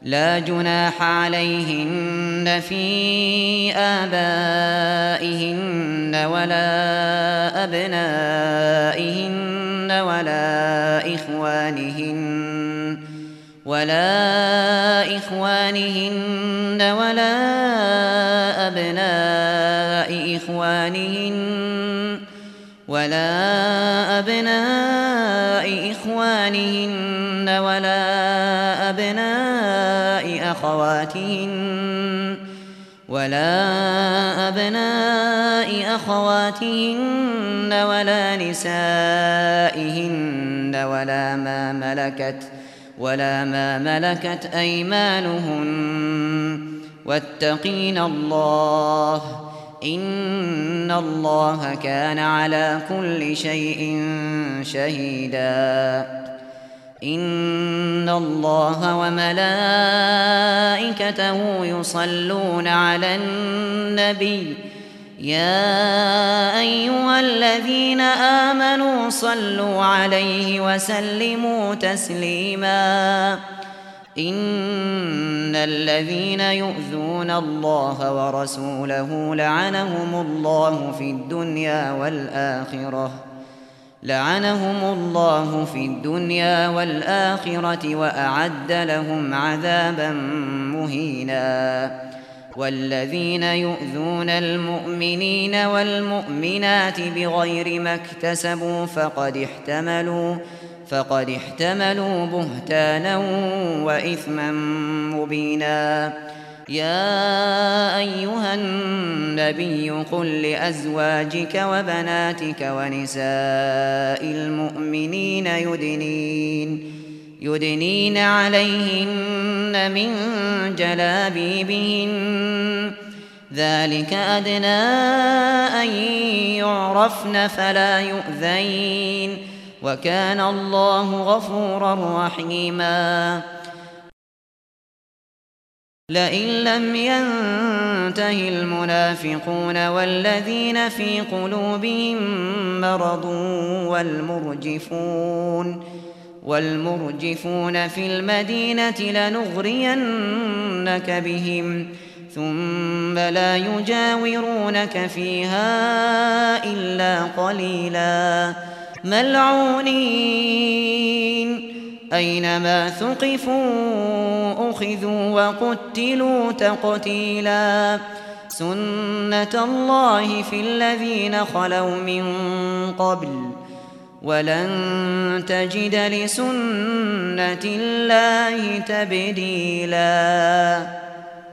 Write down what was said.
لا جناح عليهن في آبائهن ولا أبنائهن ولا إخوانهن ولا أبناء إخوانهن ولا أبناء أخواتهن ولا نسائهن ولا ما ملكت أيمانهن واتقين الله إن الله كان على كل شيء شهيدا. إن الله وملائكته يصلون على النبي يا أيها الذين آمنوا صلوا عليه وسلموا تسليما. إن الذين يؤذون الله ورسوله لعنهم الله في الدنيا والآخرة وأعد لهم عذابا مهينا. والذين يؤذون المؤمنين والمؤمنات بغير ما اكتسبوا فقد احتملوا بهتانا وإثما مبينا. يا أيها النبي قل لأزواجك وبناتك ونساء المؤمنين يدنين عليهن من جلابيبهن ذلك أدنى أن يعرفن فلا يؤذين وكان الله غفورا رحيما. لئن لم ينته المنافقون والذين في قلوبهم مرض والمرجفون في المدينة لنغرينك بهم ثم لا يجاورونك فيها إلا قليلا ملعونين أينما ثقفوا أخذوا وقتلوا تقتيلا. سنة الله في الذين خلوا من قبل ولن تجد لسنة الله تبديلا.